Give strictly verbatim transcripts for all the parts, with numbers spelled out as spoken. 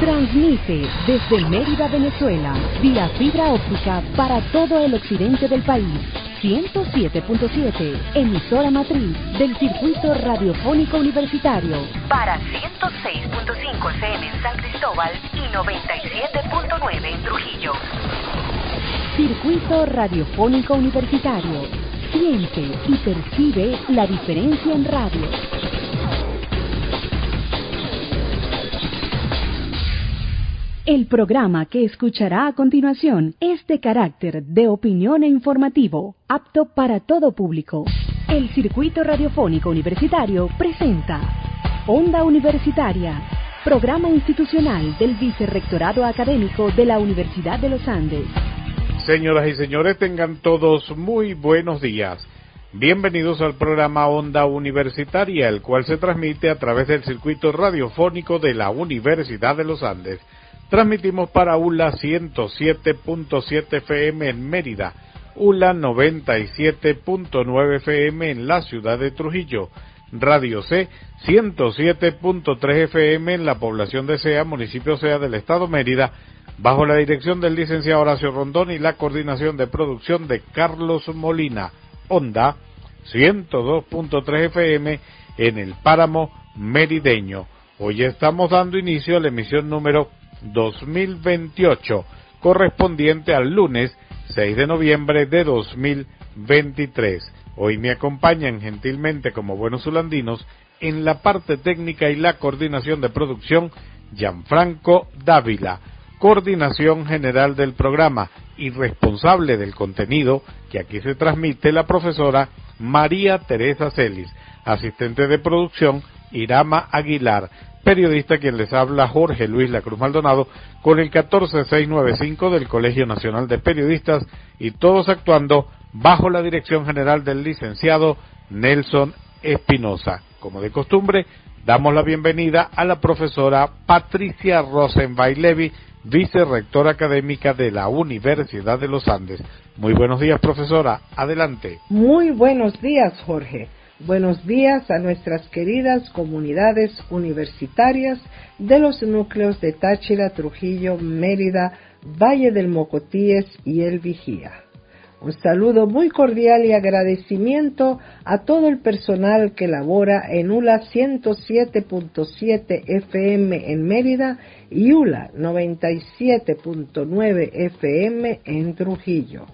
Transmite desde Mérida, Venezuela, vía fibra óptica para todo el occidente del país. ciento siete punto siete, emisora matriz del Circuito Radiofónico Universitario. Para ciento seis punto cinco F M en San Cristóbal y noventa y siete punto nueve en Trujillo. Circuito Radiofónico Universitario. Siente y percibe la diferencia en radio. El programa que escuchará a continuación es de carácter de opinión e informativo, apto para todo público. El Circuito Radiofónico Universitario presenta Onda Universitaria, programa institucional del Vicerrectorado Académico de la Universidad de los Andes. Señoras y señores, tengan todos muy buenos días. Bienvenidos al programa Onda Universitaria, el cual se transmite a través del Circuito Radiofónico de la Universidad de los Andes. Transmitimos para U L A ciento siete punto siete F M en Mérida, U L A noventa y siete punto nueve F M en la ciudad de Trujillo, Radio C ciento siete punto tres F M en la población de Sea, municipio Sea del estado Mérida, bajo la dirección del licenciado Horacio Rondón y la coordinación de producción de Carlos Molina. Onda ciento dos punto tres F M en el Páramo Merideño. Hoy estamos dando inicio a la emisión número dos mil veintiocho, correspondiente al lunes seis de noviembre de dos mil veintitrés. Hoy me acompañan gentilmente como buenos zulandinos en la parte técnica y la coordinación de producción Gianfranco Dávila, coordinación general del programa y responsable del contenido que aquí se transmite la profesora María Teresa Celis, asistente de producción Irama Aguilar, periodista quien les habla Jorge Luis La Cruz Maldonado con el catorce mil seiscientos noventa y cinco del Colegio Nacional de Periodistas y todos actuando bajo la dirección general del licenciado Nelson Espinosa. Como de costumbre, damos la bienvenida a la profesora Patricia Rosenwein Levy, vicerrectora académica de la Universidad de los Andes. Muy buenos días, profesora. Adelante. Muy buenos días, Jorge. Buenos días a nuestras queridas comunidades universitarias de los núcleos de Táchira, Trujillo, Mérida, Valle del Mocotíes y El Vigía. Un saludo muy cordial y agradecimiento a todo el personal que labora en U L A ciento siete punto siete F M en Mérida y U L A noventa y siete punto nueve F M en Trujillo.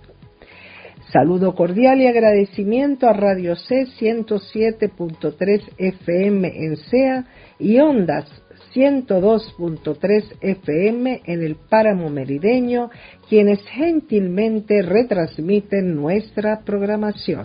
Saludo cordial y agradecimiento a Radio C ciento siete punto tres F M en Sea y Ondas ciento dos punto tres F M en el Páramo Merideño, quienes gentilmente retransmiten nuestra programación.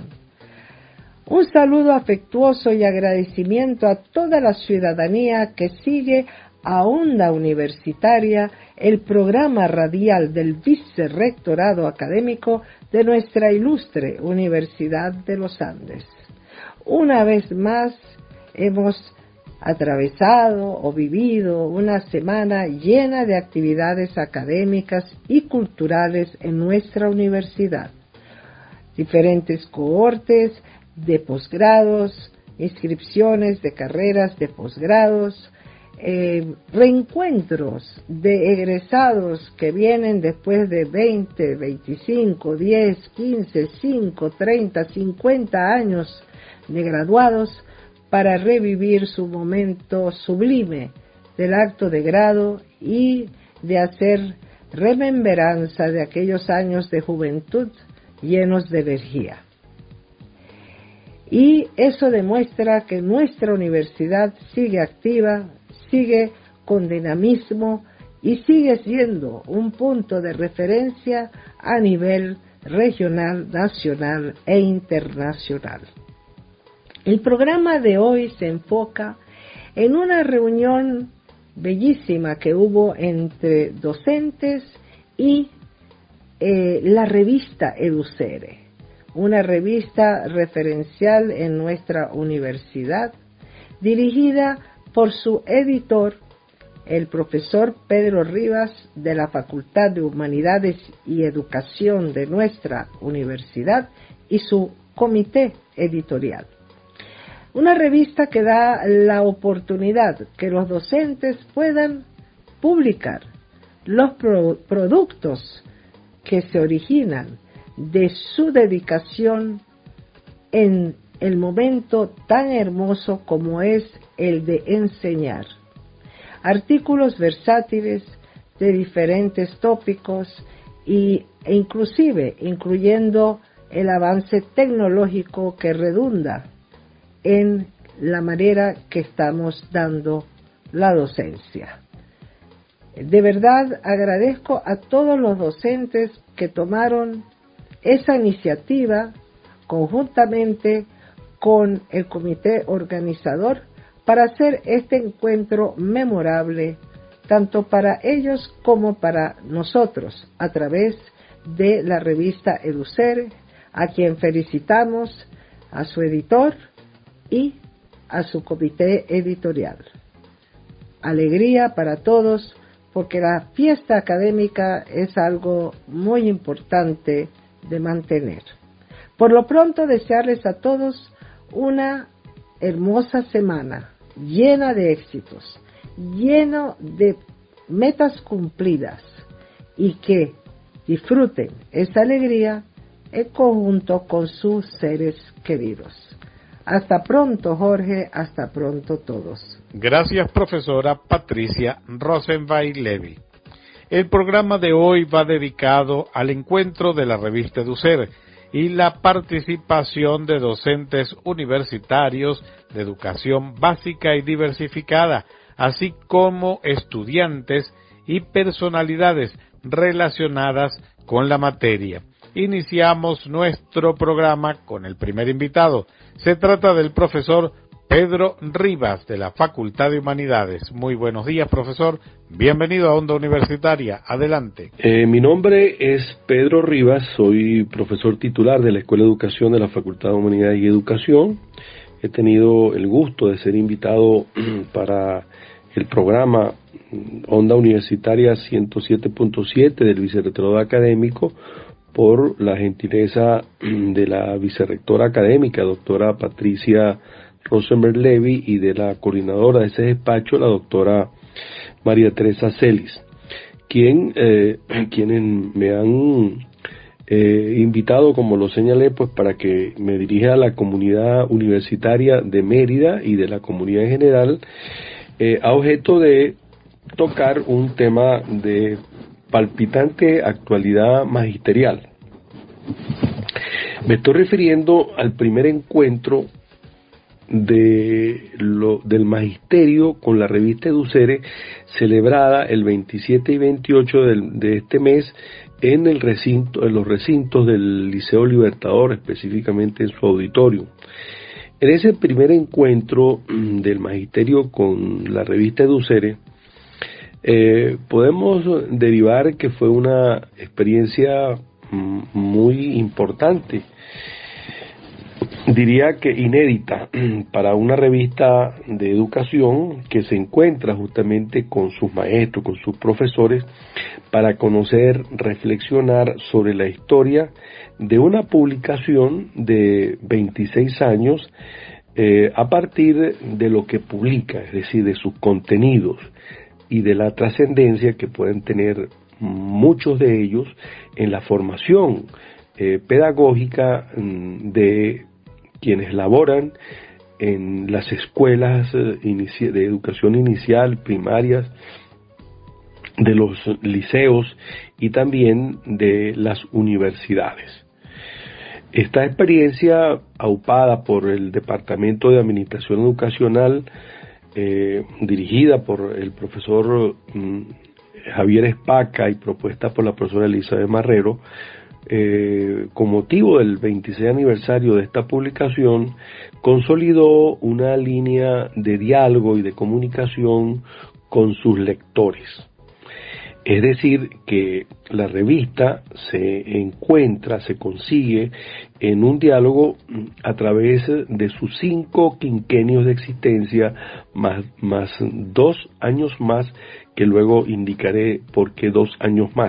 Un saludo afectuoso y agradecimiento a toda la ciudadanía que sigue a Onda Universitaria, el programa radial del Vicerrectorado Académico de nuestra ilustre Universidad de los Andes. Una vez más hemos atravesado o vivido una semana llena de actividades académicas y culturales en nuestra universidad. Diferentes cohortes de posgrados, inscripciones de carreras de posgrados, Eh, reencuentros de egresados que vienen después de veinte, veinticinco, diez, quince, cinco, treinta, cincuenta años de graduados para revivir su momento sublime del acto de grado y de hacer remembranza de aquellos años de juventud llenos de energía. Y eso demuestra que nuestra universidad sigue activa, sigue con dinamismo y sigue siendo un punto de referencia a nivel regional, nacional e internacional. El programa de hoy se enfoca en una reunión bellísima que hubo entre docentes y eh, la revista EduCere, una revista referencial en nuestra universidad, dirigida por su editor, el profesor Pedro Rivas, de la Facultad de Humanidades y Educación de nuestra universidad, y su comité editorial. Una revista que da la oportunidad que los docentes puedan publicar los pro- productos que se originan de su dedicación en el momento tan hermoso como es el de enseñar. Artículos versátiles de diferentes tópicos y, e inclusive incluyendo el avance tecnológico que redunda en la manera que estamos dando la docencia. De verdad agradezco a todos los docentes que tomaron esa iniciativa conjuntamente con el comité organizador para hacer este encuentro memorable tanto para ellos como para nosotros a través de la revista Educere, a quien felicitamos, a su editor y a su comité editorial. Alegría para todos, porque la fiesta académica es algo muy importante de mantener. Por lo pronto, desearles a todos una hermosa semana, llena de éxitos, lleno de metas cumplidas, y que disfruten esa alegría en conjunto con sus seres queridos. Hasta pronto, Jorge, hasta pronto todos. Gracias, profesora Patricia Rosenwein Levy. El programa de hoy va dedicado al encuentro de la revista Educere y la participación de docentes universitarios de educación básica y diversificada, así como estudiantes y personalidades relacionadas con la materia. Iniciamos nuestro programa con el primer invitado. Se trata del profesor Pedro Rivas, de la Facultad de Humanidades. Muy buenos días, profesor. Bienvenido a Onda Universitaria. Adelante. Eh, mi nombre es Pedro Rivas, soy profesor titular de la Escuela de Educación de la Facultad de Humanidades y Educación. He tenido el gusto de ser invitado para el programa Onda Universitaria ciento siete punto siete del Vicerrectorado Académico por la gentileza de la vicerrectora académica, doctora Patricia Rosenberg Levy, y de la coordinadora de ese despacho, la doctora María Teresa Celis, quien, eh, quienes me han eh, invitado, como lo señalé, pues para que me dirija a la comunidad universitaria de Mérida y de la comunidad en general, eh, a objeto de tocar un tema de palpitante actualidad magisterial. Me estoy refiriendo al primer encuentro de lo, del magisterio con la revista Educere, celebrada el veintisiete y veintiocho del, de este mes en el recinto, en los recintos del Liceo Libertador, específicamente en su auditorio. En ese primer encuentro del magisterio con la revista Educere, eh, podemos derivar que fue una experiencia muy importante, diría que inédita, para una revista de educación que se encuentra justamente con sus maestros, con sus profesores, para conocer, reflexionar sobre la historia de una publicación de veintiséis años, eh, a partir de lo que publica, es decir, de sus contenidos y de la trascendencia que pueden tener muchos de ellos en la formación eh, pedagógica de quienes laboran en las escuelas eh, inici- de educación inicial, primarias, de los liceos y también de las universidades. Esta experiencia, aupada por el Departamento de Administración Educacional, eh, dirigida por el profesor mm, Javier Espaca y propuesta por la profesora Elizabeth Marrero, eh, con motivo del veintiséis aniversario de esta publicación, consolidó una línea de diálogo y de comunicación con sus lectores. Es decir, que la revista se encuentra, se consigue en un diálogo a través de sus cinco quinquenios de existencia, más, más dos años más, que luego indicaré por qué dos años más.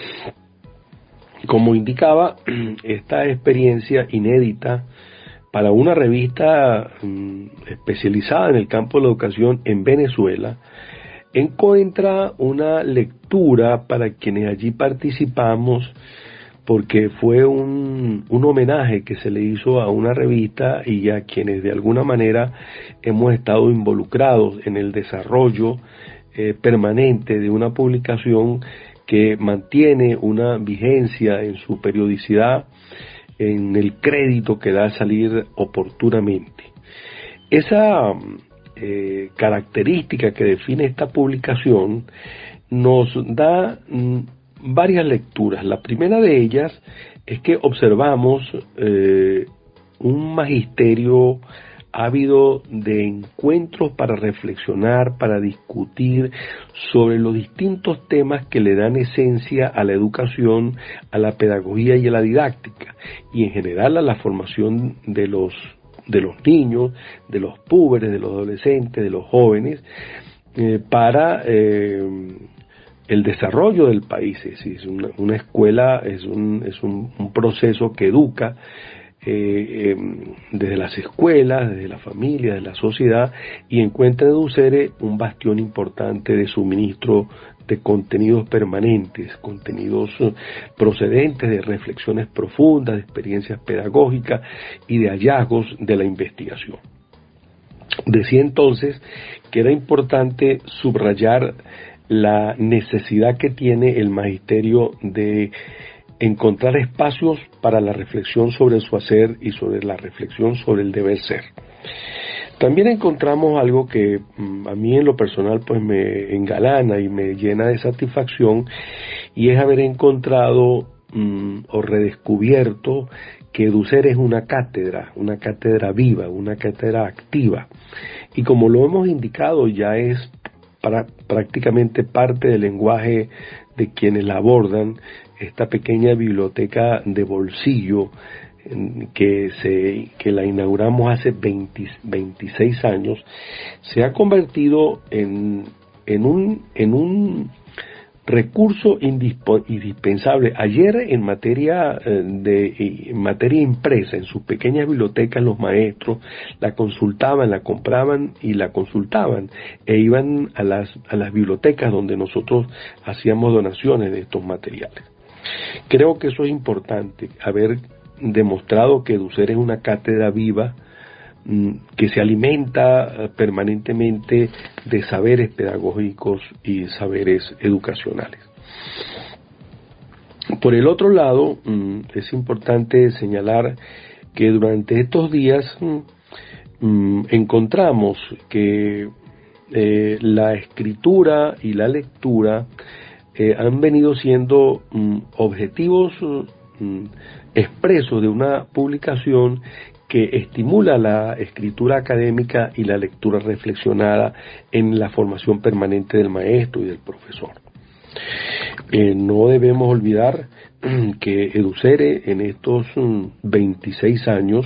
Como indicaba, esta experiencia inédita para una revista um, especializada en el campo de la educación en Venezuela, encuentra una lectura para quienes allí participamos, porque fue un, un homenaje que se le hizo a una revista y a quienes de alguna manera hemos estado involucrados en el desarrollo eh, permanente de una publicación que mantiene una vigencia en su periodicidad, en el crédito que da a salir oportunamente. Esa eh, característica que define esta publicación nos da mm, varias lecturas. La primera de ellas es que observamos eh, un magisterio ávido de encuentros para reflexionar, para discutir sobre los distintos temas que le dan esencia a la educación, a la pedagogía y a la didáctica, y en general a la formación de los, de los niños, de los púberes, de los adolescentes, de los jóvenes, eh, para eh, el desarrollo del país. Es decir, es una, una escuela, es un, es un, un proceso que educa Eh, eh, desde las escuelas, desde la familia, desde la sociedad, y encuentra en EduCere un bastión importante de suministro de contenidos permanentes, contenidos eh, procedentes de reflexiones profundas, de experiencias pedagógicas y de hallazgos de la investigación. Decía entonces que era importante subrayar la necesidad que tiene el magisterio de encontrar espacios para la reflexión sobre su hacer y sobre la reflexión sobre el deber ser. También encontramos algo que mm, a mí en lo personal pues me engalana y me llena de satisfacción, y es haber encontrado mm, o redescubierto que EduCere es una cátedra, una cátedra viva, una cátedra activa, y como lo hemos indicado ya es para, prácticamente parte del lenguaje de quienes la abordan. Esta pequeña biblioteca de bolsillo que se que la inauguramos hace veinte, veintiséis años, se ha convertido en en un en un recurso indispensable. Ayer en materia de en materia impresa, en sus pequeñas bibliotecas, los maestros la consultaban, la compraban y la consultaban, e iban a las a las bibliotecas donde nosotros hacíamos donaciones de estos materiales. Creo que eso es importante, haber demostrado que EduCere es una cátedra viva que se alimenta permanentemente de saberes pedagógicos y saberes educacionales. Por el otro lado, es importante señalar que durante estos días encontramos que eh, la escritura y la lectura Eh, han venido siendo mm, objetivos mm, expresos de una publicación que estimula la escritura académica y la lectura reflexionada en la formación permanente del maestro y del profesor. Eh, no debemos olvidar que EduCere en estos mm, veintiséis años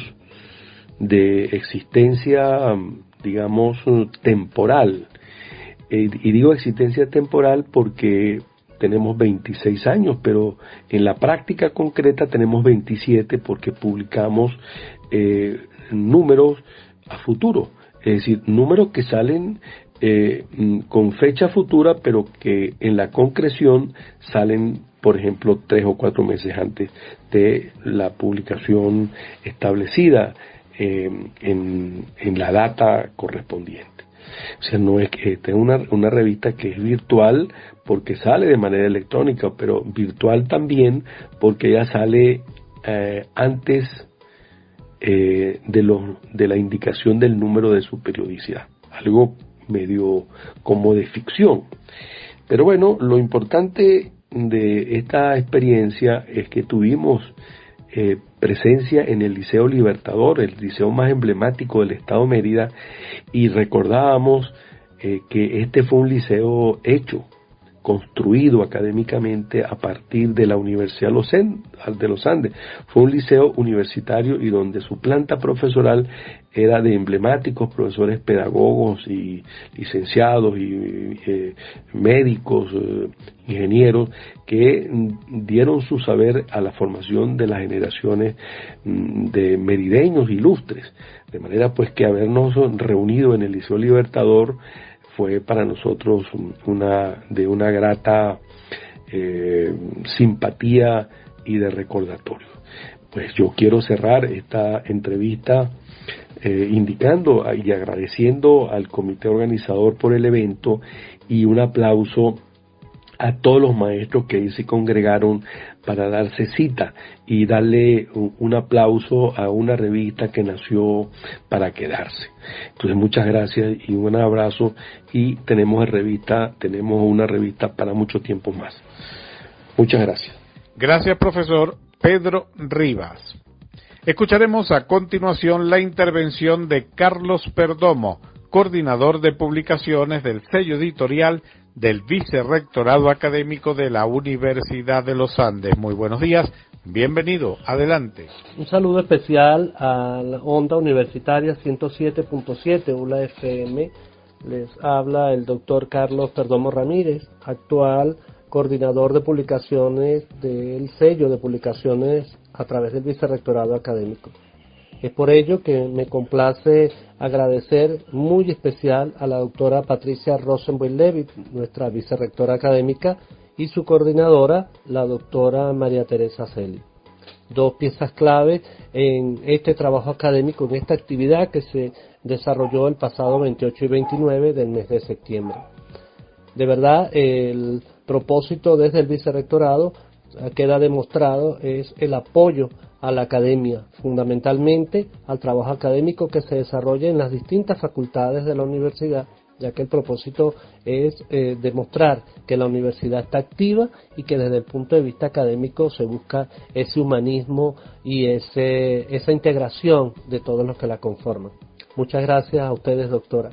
de existencia, digamos, temporal, eh, y digo existencia temporal porque tenemos veintiséis años, pero en la práctica concreta tenemos veintisiete, porque publicamos eh, números a futuro, es decir, números que salen eh, con fecha futura, pero que en la concreción salen, por ejemplo, tres o cuatro meses antes de la publicación establecida eh, en, en la data correspondiente. O sea, no es que esta es una, una revista que es virtual porque sale de manera electrónica, pero virtual también porque ella sale eh, antes eh, de, lo, de la indicación del número de su periodicidad, algo medio como de ficción. Pero bueno, lo importante de esta experiencia es que tuvimos eh, presencia en el Liceo Libertador, el liceo más emblemático del estado Mérida, y recordábamos eh, que este fue un liceo hecho, construido académicamente a partir de la Universidad de los Andes. Fue un liceo universitario y donde su planta profesoral era de emblemáticos profesores pedagogos y licenciados y eh, médicos, eh, ingenieros, que dieron su saber a la formación de las generaciones de merideños ilustres. De manera pues que habernos reunido en el Liceo Libertador fue para nosotros una de una grata eh, simpatía y de recordatorio. Pues yo quiero cerrar esta entrevista eh, indicando y agradeciendo al comité organizador por el evento y un aplauso a todos los maestros que ahí se congregaron para darse cita y darle un, un aplauso a una revista que nació para quedarse. Entonces muchas gracias y un abrazo, y tenemos revista, tenemos una revista para mucho tiempo más. Muchas gracias. Gracias, profesor Pedro Rivas. Escucharemos a continuación la intervención de Carlos Perdomo, coordinador de publicaciones del sello editorial del Vicerrectorado Académico de la Universidad de los Andes. Muy buenos días, bienvenido, adelante. Un saludo especial a la Onda Universitaria ciento siete punto siete, U L A F M. Les habla el doctor Carlos Perdomo Ramírez, actual coordinador de publicaciones del sello de publicaciones a través del Vicerrectorado Académico. Es por ello que me complace agradecer muy especial a la doctora Patricia Rosenboim-Levitt, nuestra vicerrectora académica, y su coordinadora, la doctora María Teresa Celi. Dos piezas clave en este trabajo académico, en esta actividad que se desarrolló el pasado veintiocho y veintinueve del mes de septiembre. De verdad, el propósito desde el vicerrectorado queda demostrado es el apoyo a la academia, fundamentalmente al trabajo académico que se desarrolla en las distintas facultades de la universidad, ya que el propósito es eh, demostrar que la universidad está activa y que desde el punto de vista académico se busca ese humanismo y ese, esa integración de todos los que la conforman. Muchas gracias a ustedes, doctora.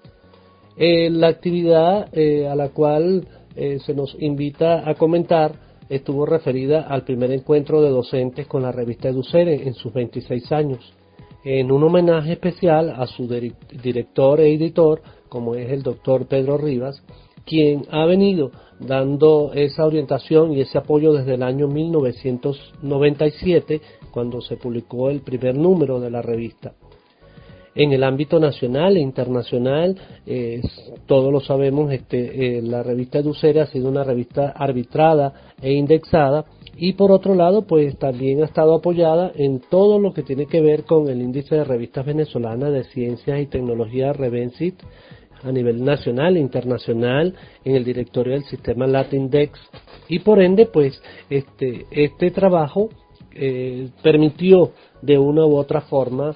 Eh, la actividad eh, a la cual eh, se nos invita a comentar estuvo referida al primer encuentro de docentes con la revista EduCere en sus veintiséis años, en un homenaje especial a su director e editor, como es el doctor Pedro Rivas, quien ha venido dando esa orientación y ese apoyo desde el año mil novecientos noventa y siete, cuando se publicó el primer número de la revista. En el ámbito nacional e internacional, eh, todos lo sabemos, este, eh, la revista EduCere ha sido una revista arbitrada e indexada, y por otro lado, pues también ha estado apoyada en todo lo que tiene que ver con el índice de revistas venezolanas de ciencias y tecnología Revencit a nivel nacional e internacional, en el directorio del sistema Latindex, y por ende, pues este, este trabajo eh, permitió de una u otra forma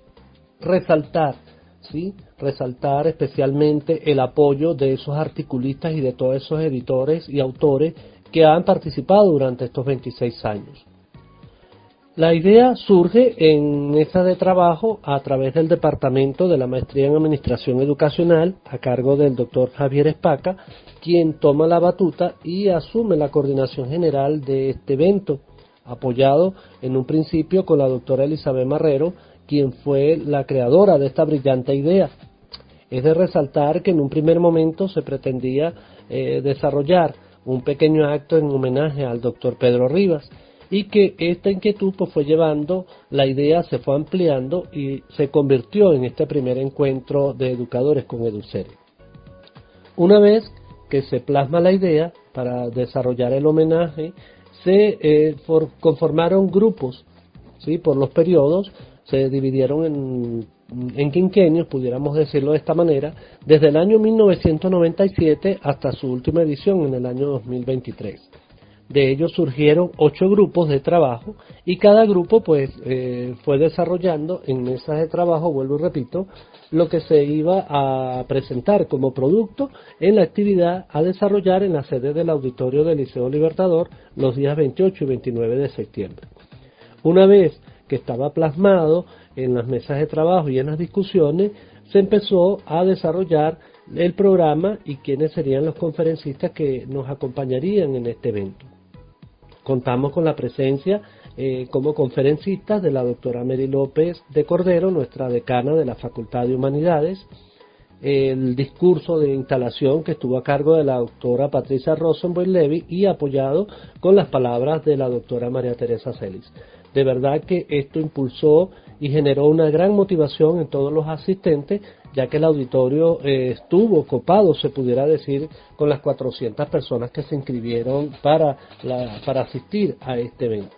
resaltar, ¿sí? resaltar especialmente el apoyo de esos articulistas y de todos esos editores y autores que han participado durante estos veintiséis años. La idea surge en mesa de trabajo a través del Departamento de la Maestría en Administración Educacional a cargo del doctor Javier Espaca, quien toma la batuta y asume la coordinación general de este evento, apoyado en un principio con la doctora Elizabeth Marrero, quien fue la creadora de esta brillante idea. Es de resaltar que en un primer momento se pretendía eh, desarrollar un pequeño acto en homenaje al doctor Pedro Rivas, y que esta inquietud pues, fue llevando, la idea se fue ampliando y se convirtió en este primer encuentro de educadores con EduCere. Una vez que se plasma la idea para desarrollar el homenaje, se eh, for, conformaron grupos, ¿sí? Por los periodos, se dividieron en, en quinquenios, pudiéramos decirlo de esta manera, desde el año mil novecientos noventa y siete hasta su última edición en el año dos mil veintitrés. De ellos surgieron ocho grupos de trabajo y cada grupo pues eh, fue desarrollando en mesas de trabajo, vuelvo y repito, lo que se iba a presentar como producto en la actividad a desarrollar en la sede del auditorio del Liceo Libertador los días veintiocho y veintinueve de septiembre. Una vez que estaba plasmado en las mesas de trabajo y en las discusiones, se empezó a desarrollar el programa y quiénes serían los conferencistas que nos acompañarían en este evento. Contamos con la presencia eh, como conferencistas de la doctora Mary López de Cordero, nuestra decana de la Facultad de Humanidades, el discurso de instalación que estuvo a cargo de la doctora Patricia Rosenboim-Levitt y apoyado con las palabras de la doctora María Teresa Celis. De verdad que esto impulsó y generó una gran motivación en todos los asistentes, ya que el auditorio eh, estuvo copado, se pudiera decir, con las cuatrocientas personas que se inscribieron para, la, para asistir a este evento.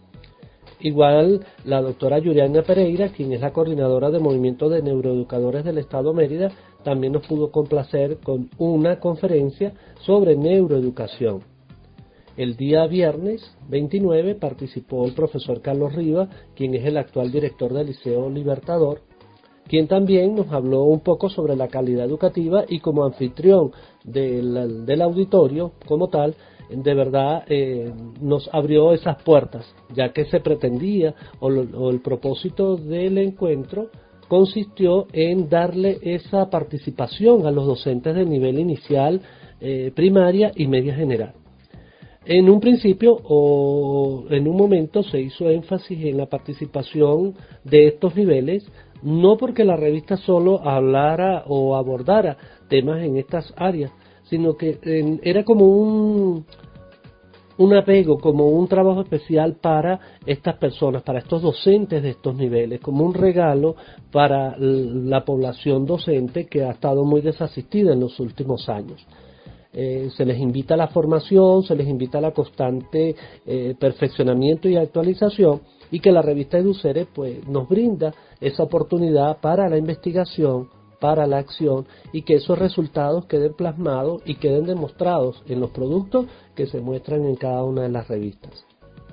Igual la doctora Yuriana Pereira, quien es la coordinadora de Movimiento de Neuroeducadores del Estado Mérida, también nos pudo complacer con una conferencia sobre neuroeducación. El día viernes veintinueve participó el profesor Carlos Rivas, quien es el actual director del Liceo Libertador, quien también nos habló un poco sobre la calidad educativa y como anfitrión del, del auditorio como tal, de verdad eh, nos abrió esas puertas, ya que se pretendía o, lo, o el propósito del encuentro consistió en darle esa participación a los docentes de nivel inicial, eh, primaria y media general. En un principio o en un momento se hizo énfasis en la participación de estos niveles, no porque la revista solo hablara o abordara temas en estas áreas, sino que eh, era como un, un apego, como un trabajo especial para estas personas, para estos docentes de estos niveles, como un regalo para la población docente que ha estado muy desasistida en los últimos años. Eh, se les invita a la formación, se les invita a la constante eh, perfeccionamiento y actualización, y que la revista EduCere pues nos brinda esa oportunidad para la investigación, para la acción, y que esos resultados queden plasmados y queden demostrados en los productos que se muestran en cada una de las revistas.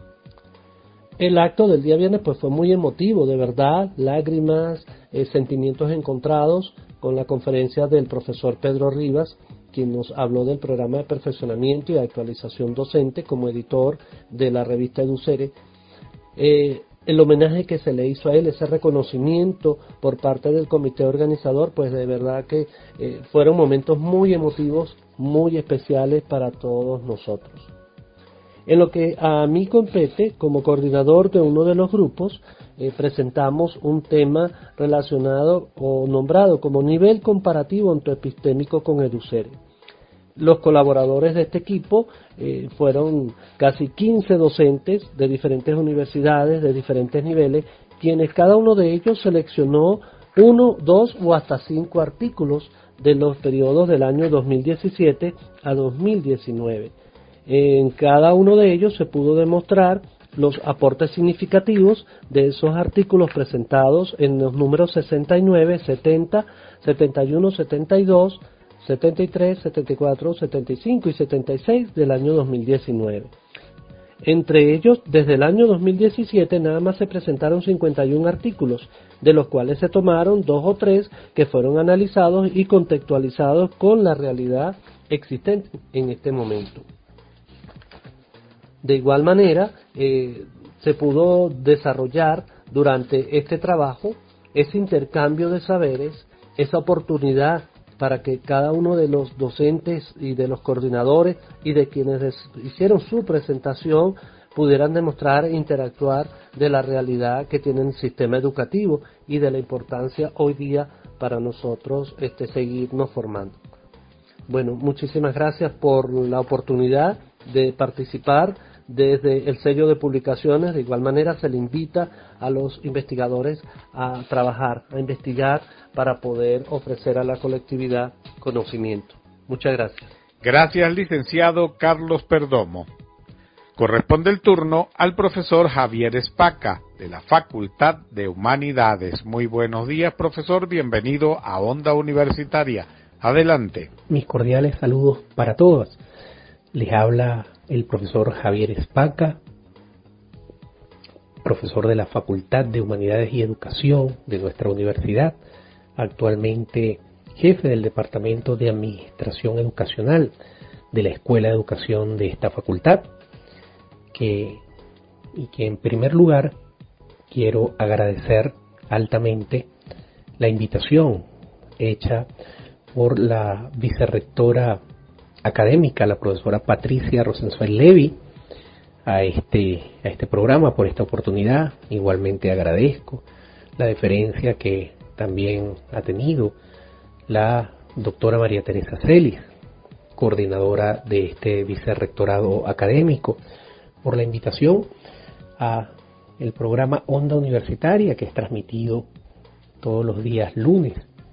El acto del día viernes pues fue muy emotivo, de verdad, lágrimas, eh, sentimientos encontrados, con la conferencia del profesor Pedro Rivas, quien nos habló del programa de perfeccionamiento y actualización docente como editor de la revista EduCere. Eh, el homenaje que se le hizo a él, ese reconocimiento por parte del comité organizador, pues de verdad que eh, fueron momentos muy emotivos, muy especiales para todos nosotros. En lo que a mí compete, como coordinador de uno de los grupos, eh, presentamos un tema relacionado o nombrado como nivel comparativo ontoepistémico con EduCere. Los colaboradores de este equipo eh, fueron casi quince docentes de diferentes universidades, de diferentes niveles, quienes cada uno de ellos seleccionó uno, dos o hasta cinco artículos de los periodos del año dos mil diecisiete a dos mil diecinueve. En cada uno de ellos se pudo demostrar los aportes significativos de esos artículos presentados en los números sesenta y nueve, setenta, setenta y uno, setenta y dos, setenta y tres, setenta y cuatro, setenta y cinco y setenta y seis del año dos mil diecinueve. Entre ellos, desde el año dos mil diecisiete nada más se presentaron cincuenta y uno artículos, de los cuales se tomaron dos o tres que fueron analizados y contextualizados con la realidad existente en este momento. De igual manera, eh, se pudo desarrollar durante este trabajo ese intercambio de saberes, esa oportunidad para que cada uno de los docentes y de los coordinadores y de quienes hicieron su presentación pudieran demostrar e interactuar de la realidad que tiene el sistema educativo y de la importancia hoy día para nosotros este, seguirnos formando. Bueno, muchísimas gracias por la oportunidad de participar desde el sello de publicaciones. De igual manera se le invita a los investigadores a trabajar, a investigar para poder ofrecer a la colectividad conocimiento. Muchas gracias. Gracias, licenciado Carlos Perdomo. Corresponde el turno al profesor Javier Espaca, de la Facultad de Humanidades. Muy buenos días, profesor. Bienvenido a Onda Universitaria. Adelante. Mis cordiales saludos para todos. Les habla el profesor Javier Espaca, profesor de la Facultad de Humanidades y Educación de nuestra universidad, actualmente jefe del Departamento de Administración Educacional de la Escuela de Educación de esta facultad, que, y que en primer lugar quiero agradecer altamente la invitación hecha por la vicerrectora académica, la profesora Patricia Rosenzweig Levy, a este, a este programa por esta oportunidad. Igualmente agradezco la deferencia que también ha tenido la doctora María Teresa Celis, coordinadora de este vicerrectorado académico, por la invitación a el programa Onda Universitaria, que es transmitido todos los días lunes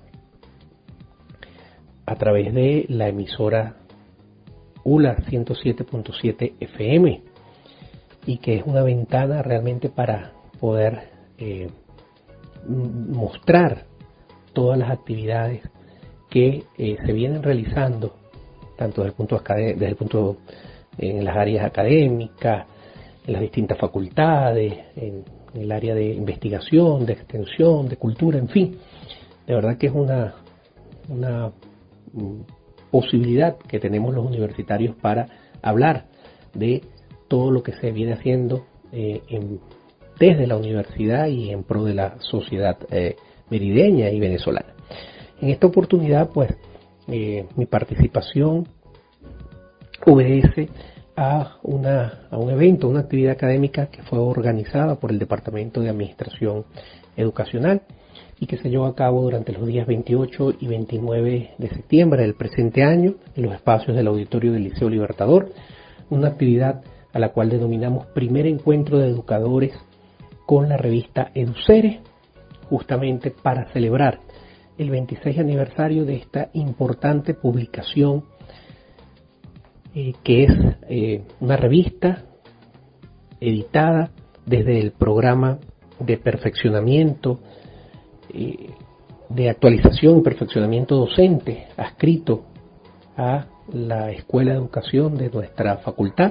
a través de la emisora U L A ciento siete punto siete F M, y que es una ventana realmente para poder eh, mostrar todas las actividades que eh, se vienen realizando, tanto desde el punto, acad- desde el punto en las áreas académicas, en las distintas facultades, en, en el área de investigación, de extensión, de cultura, en fin. De verdad que es una, una mm, posibilidad que tenemos los universitarios para hablar de todo lo que se viene haciendo eh, en, desde la universidad y en pro de la sociedad eh, merideña y venezolana. En esta oportunidad, pues, eh, mi participación obedece a, una, a un evento, una actividad académica que fue organizada por el Departamento de Administración Educacional y que se llevó a cabo durante los días veintiocho y veintinueve de septiembre del presente año en los espacios del auditorio del Liceo Libertador, una actividad a la cual denominamos Primer Encuentro de Educadores con la revista EduCere, justamente para celebrar el veintiséis aniversario de esta importante publicación eh, que es eh, una revista editada desde el programa de perfeccionamiento, eh, de actualización y perfeccionamiento docente adscrito a la Escuela de Educación de nuestra facultad,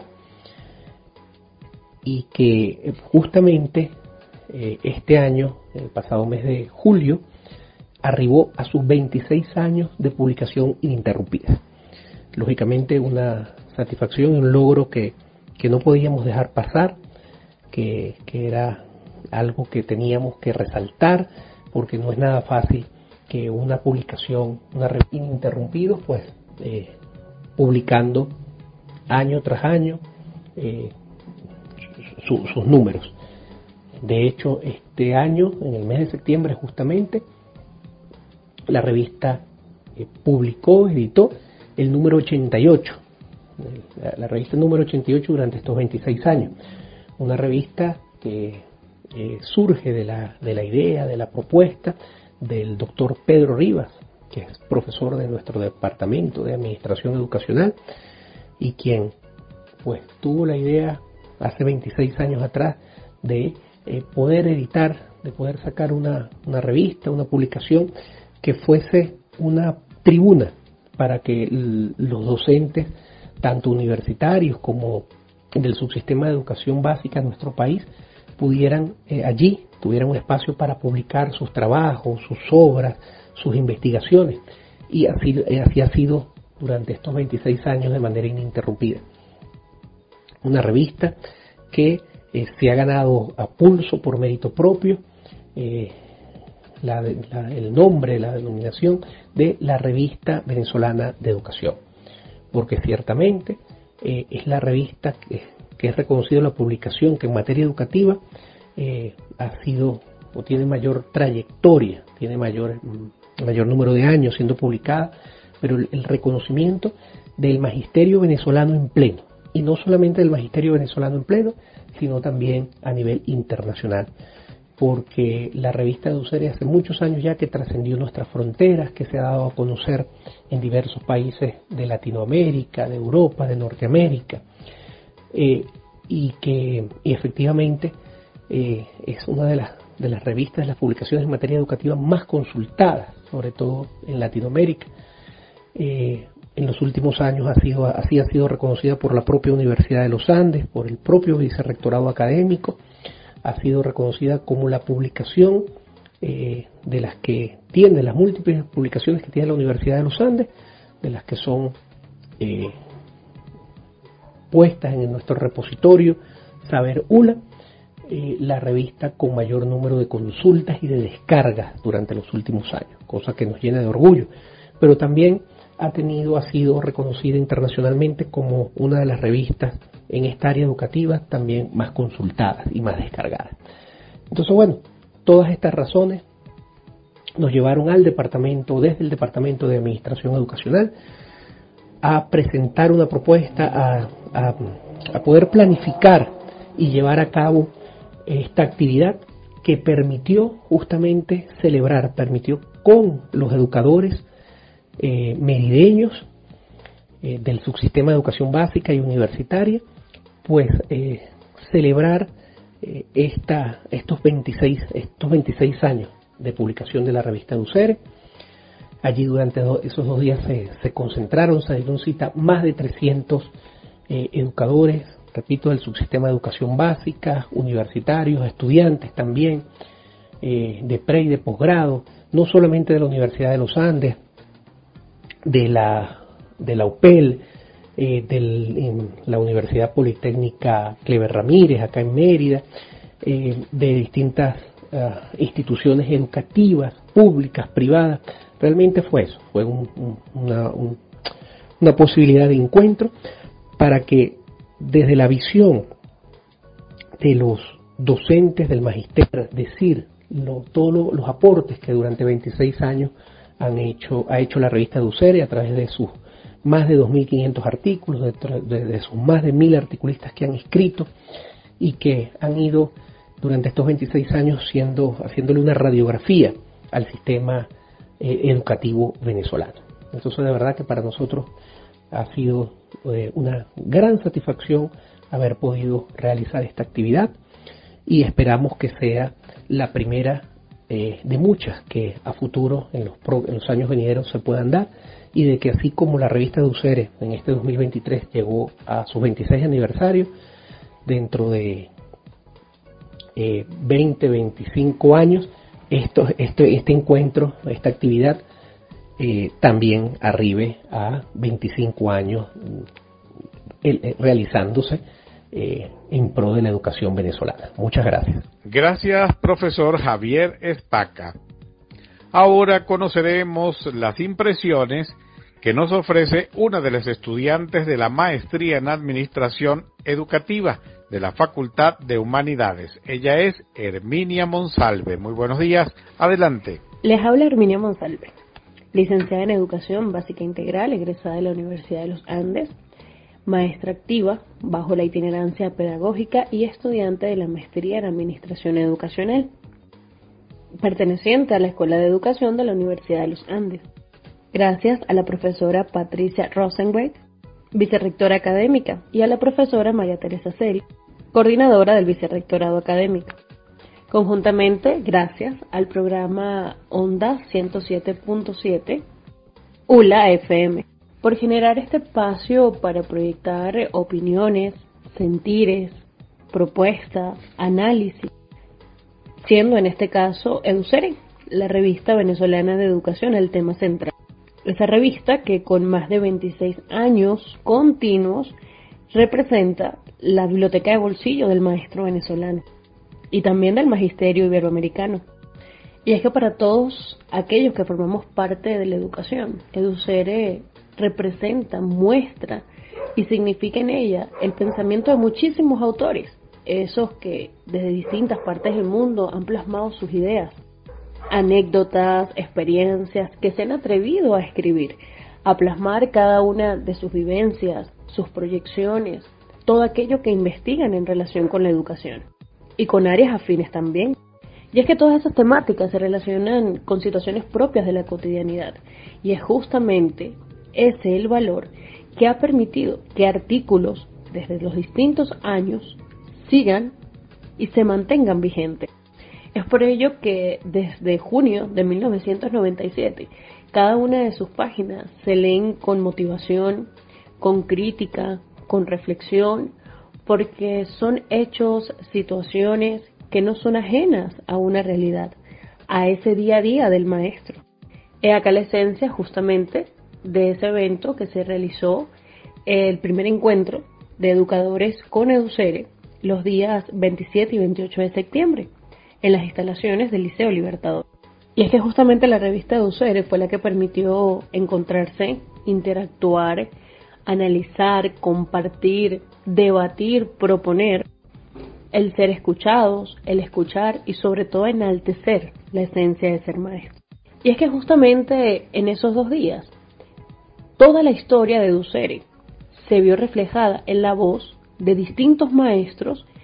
y que justamente eh, este año, el pasado mes de julio, arribó a sus veintiséis años de publicación ininterrumpida. Lógicamente una satisfacción y un logro que, que no podíamos dejar pasar, que, que era algo que teníamos que resaltar, porque no es nada fácil que una publicación, una revista ininterrumpida, pues eh, publicando año tras año eh, su, sus números. De hecho, este año, en el mes de septiembre justamente, la revista eh, publicó, editó el número ochenta y ocho, la, la revista número ochenta y ocho durante estos veintiséis años. Una revista que eh, surge de la, de la idea, de la propuesta del doctor Pedro Rivas, que es profesor de nuestro departamento de Administración Educacional y quien pues tuvo la idea hace veintiséis años atrás de eh, poder editar, de poder sacar una, una revista, una publicación que fuese una tribuna para que l- los docentes, tanto universitarios como del subsistema de educación básica en nuestro país, pudieran eh, allí, tuvieran un espacio para publicar sus trabajos, sus obras, sus investigaciones. Y así, eh, así ha sido durante estos veintiséis años de manera ininterrumpida. Una revista que eh, se ha ganado a pulso por mérito propio, eh, La, la, el nombre, la denominación de la Revista Venezolana de Educación, porque ciertamente eh, es la revista que, que es reconocida la publicación que en materia educativa eh, ha sido o tiene mayor trayectoria, tiene mayor, mayor número de años siendo publicada, pero el, el reconocimiento del magisterio venezolano en pleno, y no solamente del magisterio venezolano en pleno, sino también a nivel internacional, porque la revista EduCere hace muchos años ya que trascendió nuestras fronteras, que se ha dado a conocer en diversos países de Latinoamérica, de Europa, de Norteamérica, eh, y que y efectivamente eh, es una de las, de las revistas, de las publicaciones en materia educativa más consultadas, sobre todo en Latinoamérica. Eh, en los últimos años ha sido, así ha sido reconocida por la propia Universidad de los Andes, por el propio vicerrectorado académico, ha sido reconocida como la publicación eh, de las que tiene, las múltiples publicaciones que tiene la Universidad de los Andes, de las que son eh, puestas en nuestro repositorio Saber U L A, eh, la revista con mayor número de consultas y de descargas durante los últimos años, cosa que nos llena de orgullo, pero también ha tenido, ha sido reconocida internacionalmente como una de las revistas en esta área educativa también más consultadas y más descargadas. Entonces, bueno, todas estas razones nos llevaron al departamento, desde el Departamento de Administración Educacional, a presentar una propuesta, a, a, a poder planificar y llevar a cabo esta actividad que permitió justamente celebrar, permitió con los educadores eh, merideños eh, del subsistema de educación básica y universitaria, pues eh, celebrar eh, esta, estos, veintiséis, estos veintiséis años de publicación de la revista Educere. Allí durante do, esos dos días se, se concentraron, se dieron cita más de trescientos eh, educadores, repito, del subsistema de educación básica, universitarios, estudiantes también, eh, de pre y de posgrado, no solamente de la Universidad de los Andes, de la, de la U P E L, eh, de la Universidad Politécnica Clever Ramírez, acá en Mérida, eh, de distintas uh, instituciones educativas, públicas, privadas. Realmente fue eso, fue un, un, una, un, una posibilidad de encuentro para que desde la visión de los docentes del magisterio, es decir, lo, todos lo, los aportes que durante veintiséis años han hecho, ha hecho la revista Educere a través de sus más de dos mil quinientos artículos, de, de, de sus más de mil articulistas que han escrito y que han ido durante estos veintiséis años siendo, haciéndole una radiografía al sistema eh, educativo venezolano. Entonces, de verdad que para nosotros ha sido eh, una gran satisfacción haber podido realizar esta actividad y esperamos que sea la primera eh, de muchas que a futuro en los, pro, en los años venideros se puedan dar, y de que así como la revista Educere en este dos mil veintitrés llegó a su veintiséis aniversario, dentro de eh, veinte, veinticinco años, esto, este, este encuentro, esta actividad eh, también arribe a veinticinco años eh, eh, realizándose eh, en pro de la educación venezolana. Muchas gracias. Gracias, profesor Javier Espaca. Ahora conoceremos las impresiones que nos ofrece una de las estudiantes de la Maestría en Administración Educativa de la Facultad de Humanidades. Ella es Herminia Monsalve. Muy buenos días, adelante. Les habla Herminia Monsalve, licenciada en Educación Básica Integral, egresada de la Universidad de los Andes, maestra activa bajo la itinerancia pedagógica y estudiante de la Maestría en Administración Educacional, perteneciente a la Escuela de Educación de la Universidad de los Andes. Gracias a la profesora Patricia Rosenweit, vicerrectora académica, y a la profesora María Teresa Celi, coordinadora del vicerrectorado académico. Conjuntamente, gracias al programa Onda ciento siete punto siete, U L A F M, por generar este espacio para proyectar opiniones, sentires, propuestas, análisis, siendo en este caso Educere, la revista venezolana de educación, el tema central. Esa revista que con más de veintiséis años continuos representa la biblioteca de bolsillo del maestro venezolano y también del magisterio iberoamericano. Y es que para todos aquellos que formamos parte de la educación, Educere representa, muestra y significa en ella el pensamiento de muchísimos autores, esos que desde distintas partes del mundo han plasmado sus ideas, anécdotas, experiencias que se han atrevido a escribir, a plasmar cada una de sus vivencias, sus proyecciones, todo aquello que investigan en relación con la educación y con áreas afines también. Y es que todas esas temáticas se relacionan con situaciones propias de la cotidianidad, y es justamente ese el valor que ha permitido que artículos desde los distintos años sigan y se mantengan vigentes. Es por ello que desde junio de mil novecientos noventa y siete cada una de sus páginas se leen con motivación, con crítica, con reflexión, porque son hechos, situaciones que no son ajenas a una realidad, a ese día a día del maestro. Es acá la esencia justamente de ese evento que se realizó, el primer encuentro de educadores con Educere, los días veintisiete y veintiocho de septiembre, en las instalaciones del Liceo Libertador. Y es que justamente la revista Educere fue la que permitió encontrarse, interactuar, analizar, compartir, debatir, proponer, el ser escuchados, el escuchar y sobre todo enaltecer la esencia de ser maestro. Y es que justamente en esos dos días, toda la historia de Educere se vio reflejada en la voz de distintos maestros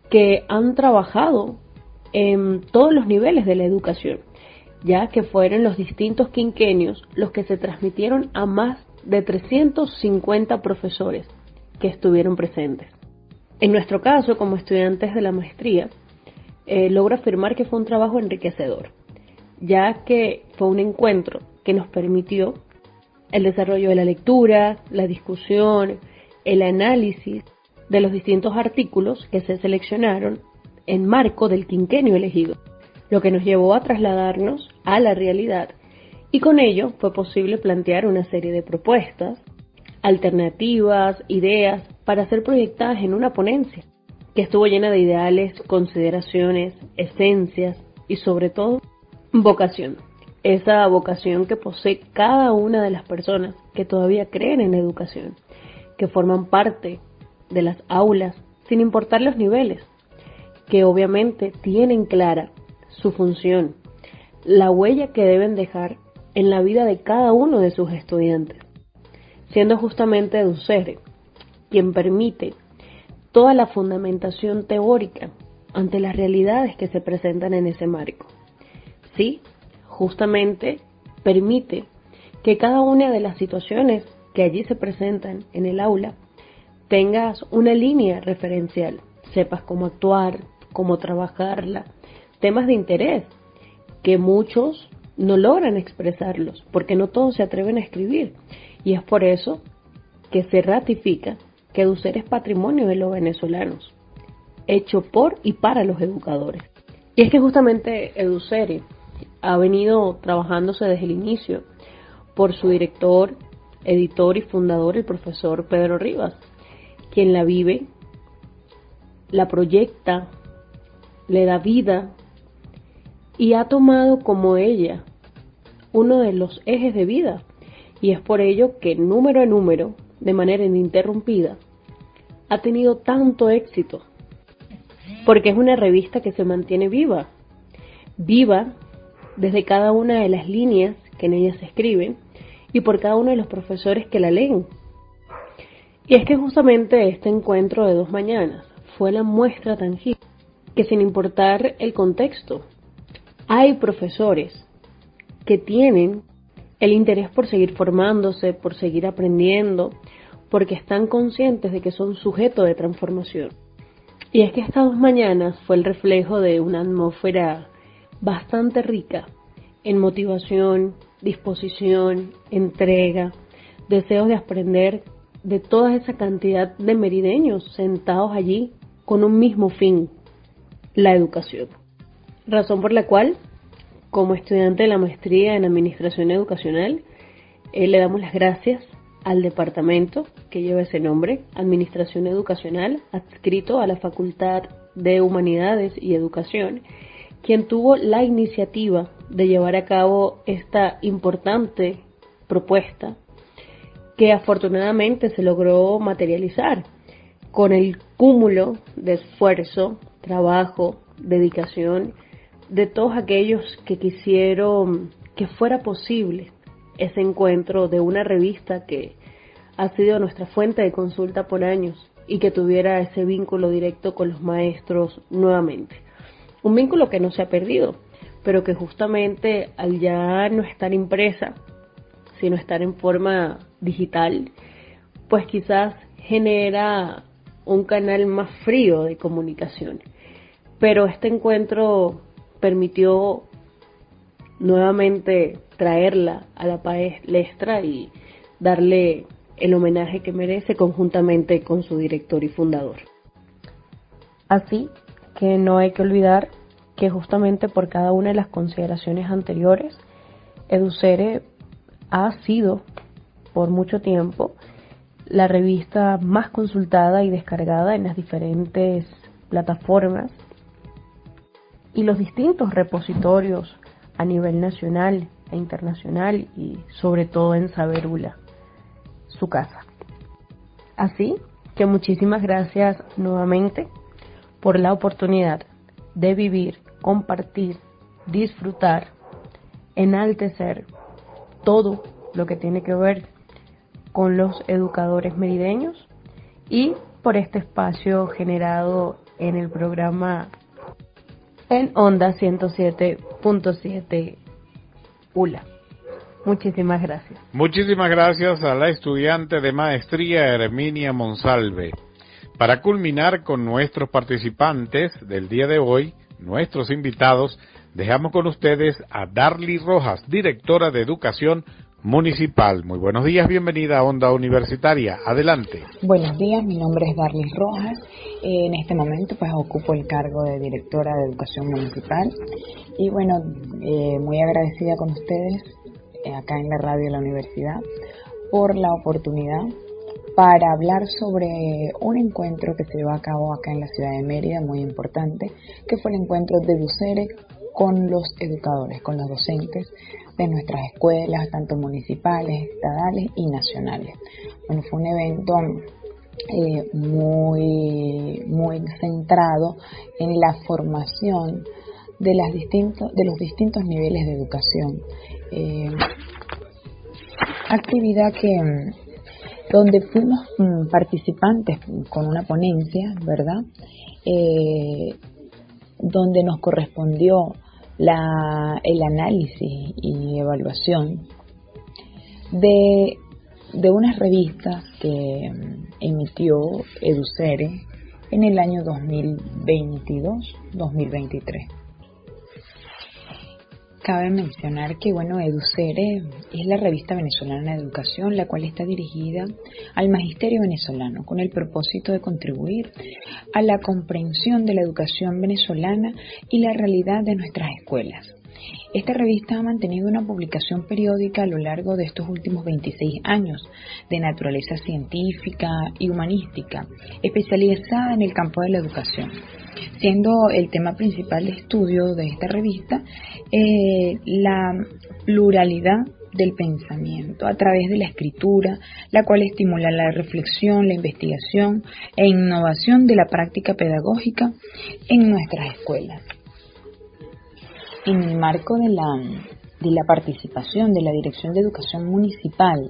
que han trabajado en todos los niveles de la educación, ya que fueron los distintos quinquenios los que se transmitieron a más de trescientos cincuenta profesores que estuvieron presentes. En nuestro caso, como estudiantes de la maestría, eh, logro afirmar que fue un trabajo enriquecedor, ya que fue un encuentro que nos permitió el desarrollo de la lectura, la discusión, el análisis de los distintos artículos que se seleccionaron en marco del quinquenio elegido, lo que nos llevó a trasladarnos a la realidad, y con ello fue posible plantear una serie de propuestas, alternativas, ideas para ser proyectadas en una ponencia que estuvo llena de ideales, consideraciones, esencias y sobre todo vocación. Esa vocación que posee cada una de las personas que todavía creen en la educación, que forman parte de las aulas sin importar los niveles, que obviamente tienen clara su función, la huella que deben dejar en la vida de cada uno de sus estudiantes, siendo justamente EduCere quien permite toda la fundamentación teórica ante las realidades que se presentan en ese marco. Sí, justamente permite que cada una de las situaciones que allí se presentan en el aula tengas una línea referencial, sepas cómo actuar, cómo trabajarla, temas de interés que muchos no logran expresarlos porque no todos se atreven a escribir, y es por eso que se ratifica que EduCere es patrimonio de los venezolanos, hecho por y para los educadores. Y es que justamente EduCere ha venido trabajándose desde el inicio por su director, editor y fundador, el profesor Pedro Rivas, quien la vive, la proyecta, le da vida y ha tomado como ella uno de los ejes de vida, y es por ello que número a número, de manera ininterrumpida, ha tenido tanto éxito, porque es una revista que se mantiene viva, viva desde cada una de las líneas que en ella se escriben y por cada uno de los profesores que la leen. Y es que justamente este encuentro de dos mañanas fue la muestra tangible que, sin importar el contexto, hay profesores que tienen el interés por seguir formándose, por seguir aprendiendo, porque están conscientes de que son sujetos de transformación. Y es que estas dos mañanas fue el reflejo de una atmósfera bastante rica en motivación, disposición, entrega, deseos de aprender de toda esa cantidad de merideños sentados allí con un mismo fin, la educación. Razón por la cual, como estudiante de la maestría en Administración Educacional, eh, le damos las gracias al departamento que lleva ese nombre, Administración Educacional, adscrito a la Facultad de Humanidades y Educación, quien tuvo la iniciativa de llevar a cabo esta importante propuesta que afortunadamente se logró materializar con el cúmulo de esfuerzo, trabajo, dedicación de todos aquellos que quisieron que fuera posible ese encuentro de una revista que ha sido nuestra fuente de consulta por años y que tuviera ese vínculo directo con los maestros nuevamente. Un vínculo que no se ha perdido, pero que justamente al ya no estar impresa, sino estar en forma digital, pues quizás genera un canal más frío de comunicación. Pero este encuentro permitió nuevamente traerla a la palestra y darle el homenaje que merece conjuntamente con su director y fundador. Así que no hay que olvidar que justamente por cada una de las consideraciones anteriores, EduCere ha sido por mucho tiempo la revista más consultada y descargada en las diferentes plataformas y los distintos repositorios a nivel nacional e internacional, y sobre todo en Saberula, su casa. Así que muchísimas gracias nuevamente por la oportunidad de vivir, compartir, disfrutar, enaltecer todo lo que tiene que ver con los educadores merideños, y por este espacio generado en el programa en Onda ciento siete punto siete U L A. Muchísimas gracias. Muchísimas gracias a la estudiante de maestría Herminia Monsalve. Para culminar con nuestros participantes del día de hoy, nuestros invitados, dejamos con ustedes a Darly Rojas, directora de Educación Municipal. Muy buenos días, bienvenida a Onda Universitaria. Adelante. Buenos días, mi nombre es Darly Rojas. Eh, en este momento pues ocupo el cargo de directora de Educación Municipal. Y bueno, eh, muy agradecida con ustedes eh, acá en la radio de la universidad por la oportunidad para hablar sobre un encuentro que se llevó a cabo acá en la ciudad de Mérida, muy importante, que fue el encuentro de Educere con los educadores, con los docentes de nuestras escuelas, tanto municipales, estadales y nacionales. Bueno, fue un evento eh, muy, muy centrado en la formación de, las distintos, de los distintos niveles de educación. Eh, actividad que donde fuimos mm, participantes con una ponencia, ¿verdad? Eh, donde nos correspondió la, el análisis y evaluación de, de unas revistas que mm, emitió Educere en el año dos mil veintidós dos mil veintitrés. Cabe mencionar que, bueno, Educere es la revista venezolana de educación, la cual está dirigida al magisterio venezolano con el propósito de contribuir a la comprensión de la educación venezolana y la realidad de nuestras escuelas. Esta revista ha mantenido una publicación periódica a lo largo de estos últimos veintiséis años, de naturaleza científica y humanística, especializada en el campo de la educación, siendo el tema principal de estudio de esta revista eh, la pluralidad del pensamiento a través de la escritura, la cual estimula la reflexión, la investigación e innovación de la práctica pedagógica en nuestras escuelas. En el marco de la, de la participación de la Dirección de Educación Municipal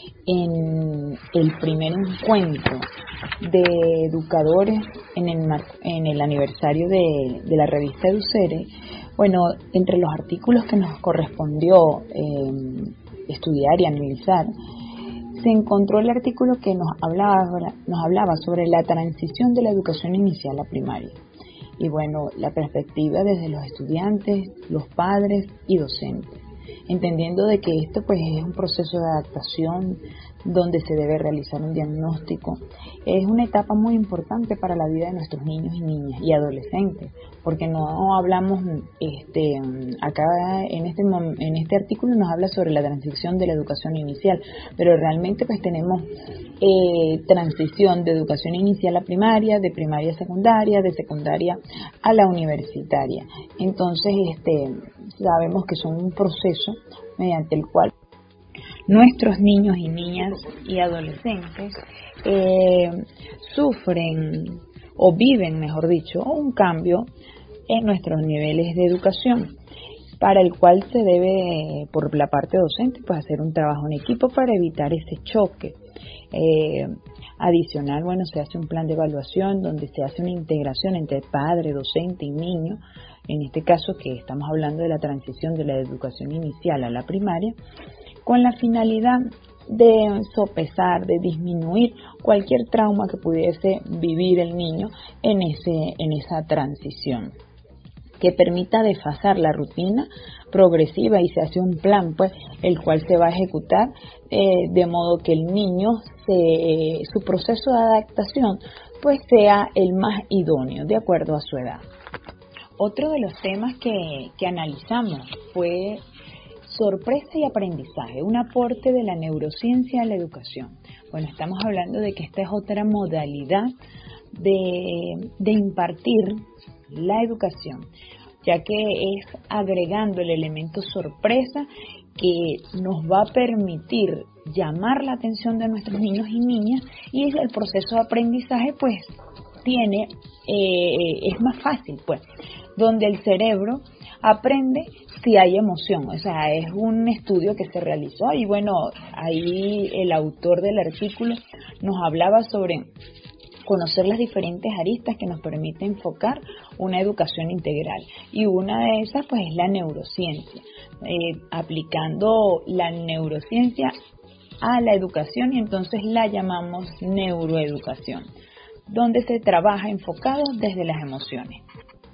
en el primer encuentro de educadores en el, en el aniversario de, de la revista Educere, bueno, entre los artículos que nos correspondió eh, estudiar y analizar, se encontró el artículo que nos hablaba, nos hablaba sobre la transición de la educación inicial a primaria. Y bueno, la perspectiva desde los estudiantes, los padres y docentes, entendiendo de que esto pues es un proceso de adaptación donde se debe realizar un diagnóstico. Es una etapa muy importante para la vida de nuestros niños y niñas y adolescentes, porque no hablamos, este, acá en este, en este artículo nos habla sobre la transición de la educación inicial, pero realmente pues tenemos eh, transición de educación inicial a primaria, de primaria a secundaria, de secundaria a la universitaria. Entonces, este, sabemos que son un proceso mediante el cual nuestros niños y niñas y adolescentes eh, sufren o viven, mejor dicho, un cambio en nuestros niveles de educación, para el cual se debe, por la parte docente, pues hacer un trabajo en equipo para evitar ese choque. Eh, adicional, bueno, se hace un plan de evaluación donde se hace una integración entre padre, docente y niño, en este caso que estamos hablando de la transición de la educación inicial a la primaria, con la finalidad de sopesar, de disminuir cualquier trauma que pudiese vivir el niño en ese, en esa transición, que permita desfasar la rutina progresiva y se hace un plan, pues, el cual se va a ejecutar eh, de modo que el niño, se, su proceso de adaptación, pues, sea el más idóneo, de acuerdo a su edad. Otro de los temas que, que analizamos fue sorpresa y aprendizaje, un aporte de la neurociencia a la educación. Bueno, estamos hablando de que esta es otra modalidad de, de impartir la educación, ya que es agregando el elemento sorpresa que nos va a permitir llamar la atención de nuestros niños y niñas, y el proceso de aprendizaje pues tiene eh, es más fácil, pues, donde el cerebro aprende si hay emoción. O sea, es un estudio que se realizó y bueno, ahí el autor del artículo nos hablaba sobre conocer las diferentes aristas que nos permite enfocar una educación integral. Y una de esas pues es la neurociencia, eh, aplicando la neurociencia a la educación, y entonces la llamamos neuroeducación, donde se trabaja enfocado desde las emociones.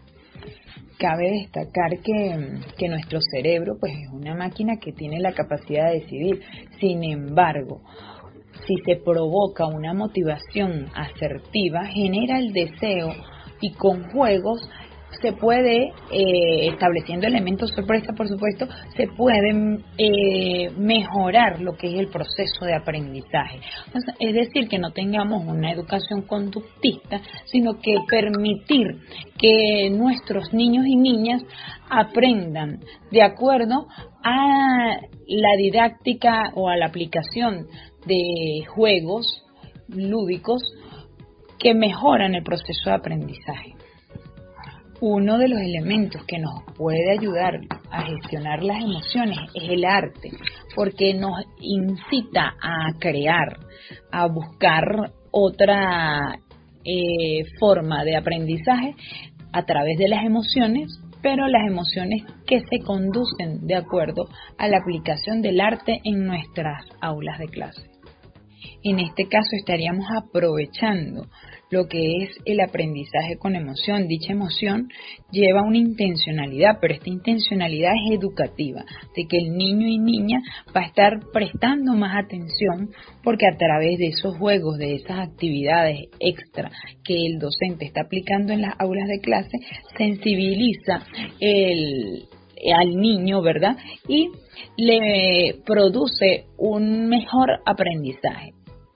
Cabe destacar que, que nuestro cerebro pues es una máquina que tiene la capacidad de decidir. Sin embargo, si se provoca una motivación asertiva, genera el deseo, y con juegos se puede, eh, estableciendo elementos sorpresa, por supuesto, se puede eh, mejorar lo que es el proceso de aprendizaje. O sea, es decir, que no tengamos una educación conductista, sino que permitir que nuestros niños y niñas aprendan de acuerdo a la didáctica o a la aplicación de juegos lúdicos que mejoran el proceso de aprendizaje. Uno de los elementos que nos puede ayudar a gestionar las emociones es el arte, porque nos incita a crear, a buscar otra eh, forma de aprendizaje a través de las emociones, pero las emociones que se conducen de acuerdo a la aplicación del arte en nuestras aulas de clase. En este caso estaríamos aprovechando lo que es el aprendizaje con emoción. Dicha emoción lleva una intencionalidad, pero esta intencionalidad es educativa, de que el niño y niña va a estar prestando más atención, porque a través de esos juegos, de esas actividades extra que el docente está aplicando en las aulas de clase, sensibiliza el al niño, ¿verdad? Y le produce un mejor aprendizaje.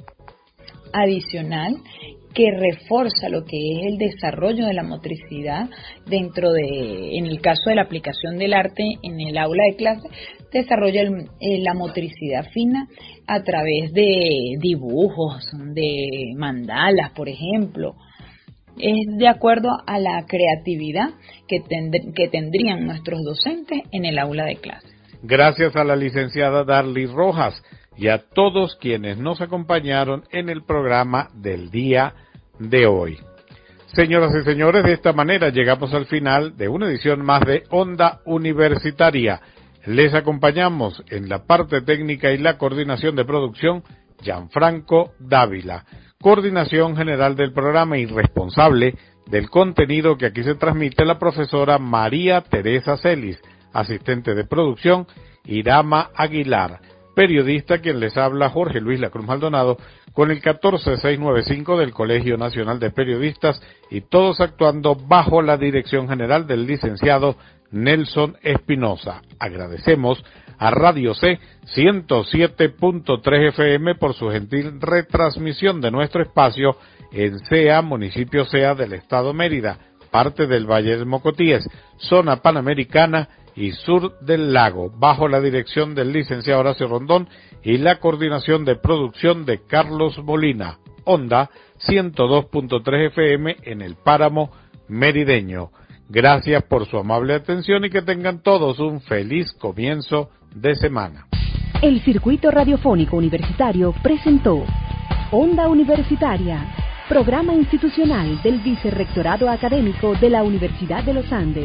Adicional, que refuerza lo que es el desarrollo de la motricidad dentro de, en el caso de la aplicación del arte en el aula de clase, desarrolla el, la motricidad fina a través de dibujos, de mandalas, por ejemplo. Es de acuerdo a la creatividad que, tend- que tendrían nuestros docentes en el aula de clase. Gracias a la licenciada Darly Rojas y a todos quienes nos acompañaron en el programa del día de hoy. Señoras y señores, de esta manera llegamos al final de una edición más de Onda Universitaria. Les acompañamos en la parte técnica y la coordinación de producción, Gianfranco Dávila. Coordinación general del programa y responsable del contenido que aquí se transmite, la profesora María Teresa Celis, asistente de producción, Irama Aguilar, periodista quien les habla, Jorge Luis Lacruz Maldonado, con el catorce mil seiscientos noventa y cinco del Colegio Nacional de Periodistas, y todos actuando bajo la dirección general del licenciado Nelson Espinosa. Agradecemos a Radio C ciento siete punto tres F M por su gentil retransmisión de nuestro espacio en C E A, municipio C E A del estado Mérida, parte del Valle del Mocotíes, zona panamericana y sur del lago, bajo la dirección del licenciado Horacio Rondón y la coordinación de producción de Carlos Molina. Onda ciento dos punto tres F M en el Páramo Merideño. Gracias por su amable atención y que tengan todos un feliz comienzo de semana. El Circuito Radiofónico Universitario presentó Onda Universitaria, programa institucional del Vicerrectorado Académico de la Universidad de los Andes.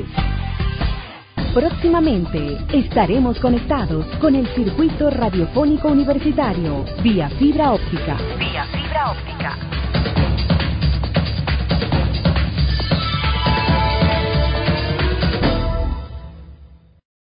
Próximamente estaremos conectados con el Circuito Radiofónico Universitario vía fibra óptica. Vía fibra óptica.